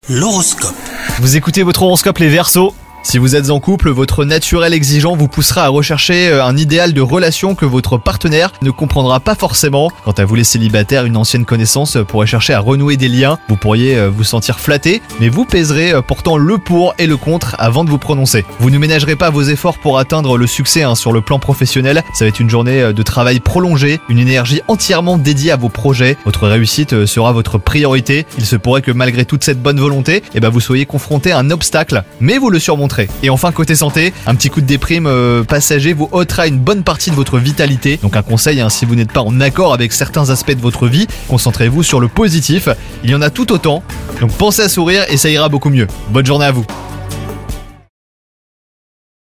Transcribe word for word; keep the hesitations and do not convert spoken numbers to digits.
L'horoscope. Vous écoutez votre horoscope les Verseaux. Si vous êtes en couple, votre naturel exigeant vous poussera à rechercher un idéal de relation que votre partenaire ne comprendra pas forcément. Quant à vous les célibataires, une ancienne connaissance pourrait chercher à renouer des liens. Vous pourriez vous sentir flatté, mais vous pèserez pourtant le pour et le contre avant de vous prononcer. Vous ne ménagerez pas vos efforts pour atteindre le succès hein, sur le plan professionnel. Ça va être une journée de travail prolongée, une énergie entièrement dédiée à vos projets. Votre réussite sera votre priorité. Il se pourrait que malgré toute cette bonne volonté, eh ben vous soyez confronté à un obstacle, mais vous le surmonterez. Et enfin côté santé, un petit coup de déprime euh, passager vous ôtera une bonne partie de votre vitalité. Donc un conseil, hein, si vous n'êtes pas en accord avec certains aspects de votre vie, concentrez-vous sur le positif. Il y en a tout autant. Donc pensez à sourire et ça ira beaucoup mieux. Bonne journée à vous.